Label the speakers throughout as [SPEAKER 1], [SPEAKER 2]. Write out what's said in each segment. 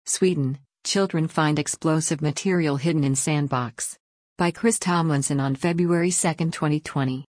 [SPEAKER 1] Sweden, children find explosive material hidden in sandbox. By Chris Tomlinson on February 2, 2020.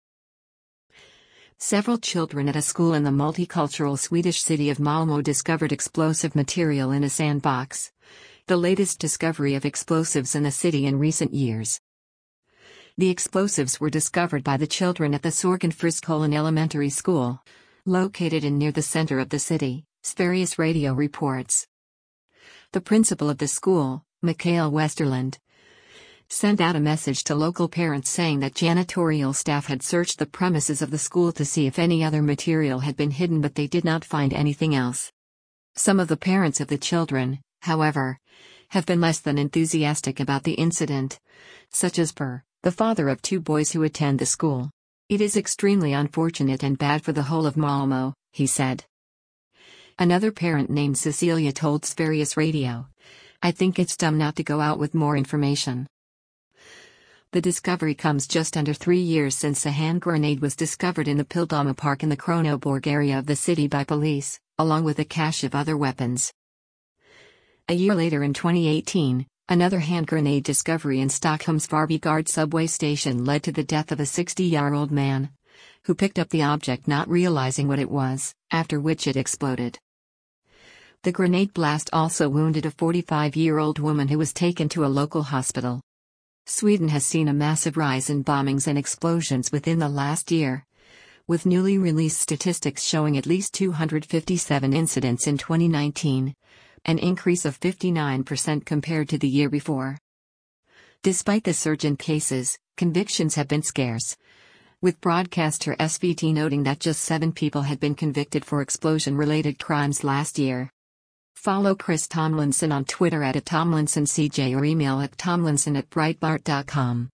[SPEAKER 1] Several children at a school in the multicultural Swedish city of Malmö discovered explosive material in a sandbox, the latest discovery of explosives in the city in recent years. The explosives were discovered by the children at the Sorgenfriskolan Elementary School, located near the center of the city, Sveriges Radio reports. The principal of the school, Mikael Westerland, sent out a message to local parents saying that janitorial staff had searched the premises of the school to see if any other material had been hidden, but they did not find anything else. Some of the parents of the children, however, have been less than enthusiastic about the incident, such as Per, the father of 2 boys who attend the school. "It is extremely unfortunate and bad for the whole of Malmö," he said. Another parent named Cecilia told Sveriges Radio, "I think it's dumb not to go out with more information." The discovery comes just under 3 years since a hand grenade was discovered in the Pildammar Park in the Kronoborg area of the city by police, along with a cache of other weapons. A year later in 2018, another hand grenade discovery in Stockholm's Varbygård subway station led to the death of a 60-year-old man, who picked up the object not realizing what it was, after which it exploded. The grenade blast also wounded a 45-year-old woman who was taken to a local hospital. Sweden has seen a massive rise in bombings and explosions within the last year, with newly released statistics showing at least 257 incidents in 2019, an increase of 59% compared to the year before. Despite the surge in cases, convictions have been scarce, with broadcaster SVT noting that just 7 people had been convicted for explosion-related crimes last year. Follow Chris Tomlinson on Twitter @TomlinsonCJ or email at tomlinson@breitbart.com.